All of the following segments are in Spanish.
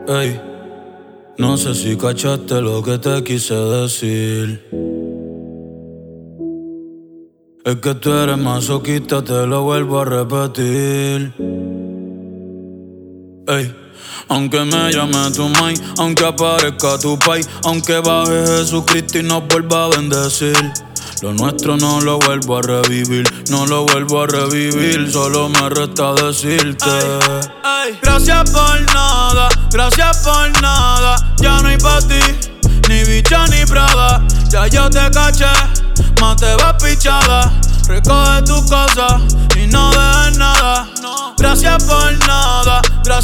Ey, no sé si cachaste lo que te quise decir. Es que tú eres masoquista, te lo vuelvo a repetir. Ey, aunque me llame tu mai, aunque aparezca tu pai, aunque baje Jesucristo y nos vuelva a bendecir, lo nuestro no lo vuelvo a revivir, no lo vuelvo a revivir, solo me resta decirte ay, gracias por nada, ya no hay pa' ti, ni bicha ni prada, ya yo te caché, más te vas pichada, recoge tus cosas y no dejes nada, gracias por nada,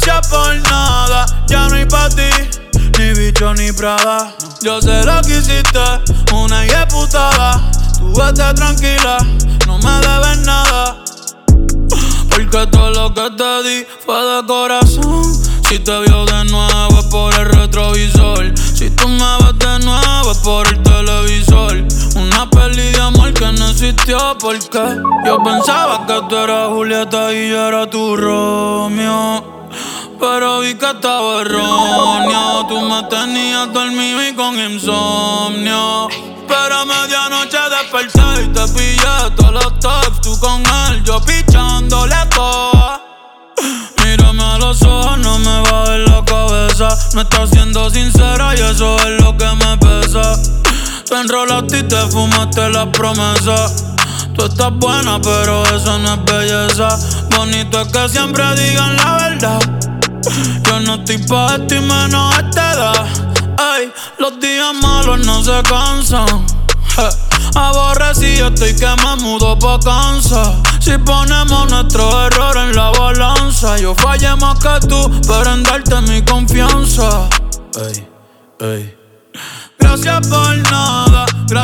ya no hay pa' ti, ni bicho ni prada, yo sé lo que hiciste, una putada. Tú vete tranquila, no me debes nada, porque todo lo que te di fue de corazón. Si te vio de nuevo es por el retrovisor, si tú me ves de nuevo es por el televisor. Una peli de amor que no existió porque yo pensaba que tú eras Julieta y yo era tu Romeo, pero vi que estaba erróneo. Tú me tenías dormido y con insomnio, pero a medianoche desperté y te pillé todos los tops. Tú con él, yo pichándole todo. Mírame a los ojos, no me bajes la cabeza. No estás siendo sincera y eso es lo que me pesa. Te enrolaste y te fumaste las promesas. Tú estás buena, pero eso no es belleza. Bonito es que siempre digan la verdad. Yo no estoy pa' esto y menos a esta edad. Ey, los días malos no se cansan. Aborrecido estoy que me mudo pa' Kansas. Si ponemos nuestros errores en la balanza, yo fallé más que tú, pero en darte mi confianza. Ey, ey. Gracias por nada,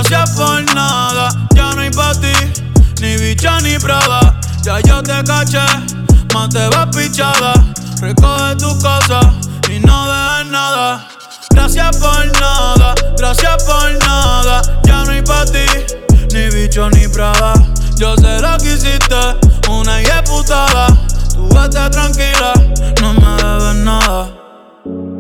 ya no hay pa' ti, ni bicha ni prada. Ya yo te caché, más te vas pichada. Recoge tus cosas y no dejes nada. Gracias por nada, ya no hay pa' ti, ni bicho ni prada. Yo sé lo que hiciste, una putada. Tú vete tranquila, no me debes nada.